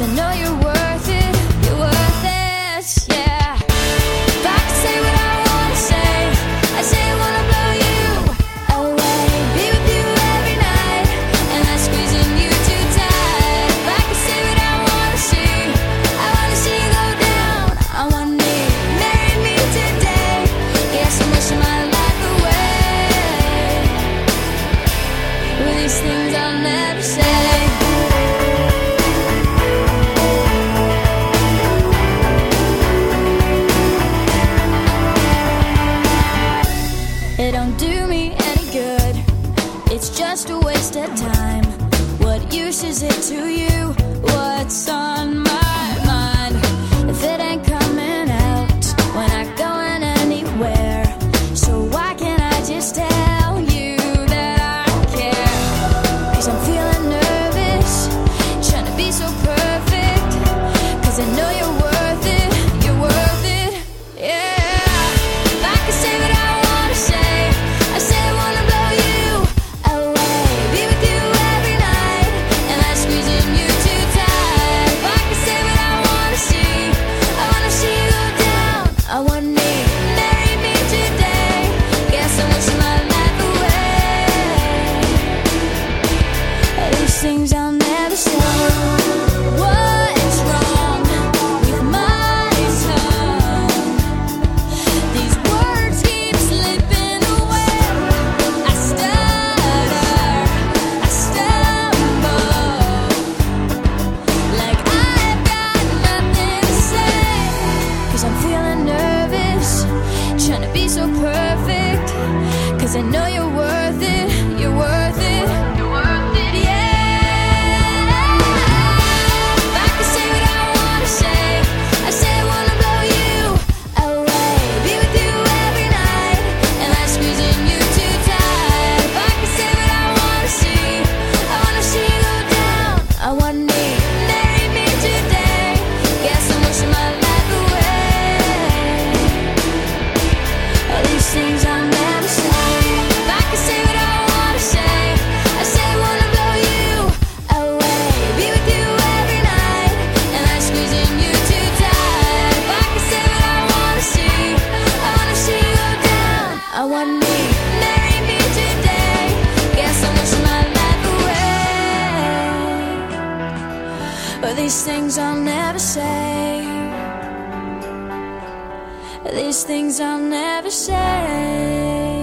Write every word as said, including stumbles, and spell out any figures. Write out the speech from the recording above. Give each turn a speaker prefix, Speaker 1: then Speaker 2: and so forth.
Speaker 1: I know you're worth it, you're worth it, yeah. If I could say what I wanna say, I say I wanna blow you away, be with you every night, and I'm squeezing you too tight. If I could say what I wanna see, I wanna see you go down on one knee, marry me today. Yes, I'm wishing my life away with these things I'll never say. It don't do me any good, it's just a waste of time. What use is it to you? What's on my mind? If it ain't coming out, we're not going anywhere. So why can't I just tell you that I care? Cause I'm feeling nervous, trying to be so perfect. Cause I know you're worth it, you're worth it, yeah. If I could say what I wanna say, I say I wanna blow you away, be with you every night, and I'm squeezing you too tight. If I could say what I wanna see, I wanna see you go down on one knee, marry me today. Guess I'm wishing my life away. These things I'll never say. What is wrong with my tongue? These words keep slipping away. I stutter, I stumble, like I've got nothing to say. Cause I'm feeling nervous, trying to be so perfect. Cause I know you're worth it, you're worth it, you're worth it, yeah. If I could say what I wanna say, I say I wanna blow you away, be with you every night, and I'm squeezing you too tight. If I could say what I wanna see, I wanna see you go down on one knee, marry me today. Guess I'm wishing my life away. All these things I'll never say. If I could say what I wanna say, I say I wanna blow you away, be with you every night, and I'm squeezing you too tight. If I could say what I wanna see, I wanna see you go down on one knee, marry me today. Guess I'm wishing my life away. But these things I'll never say. These things I'll never say.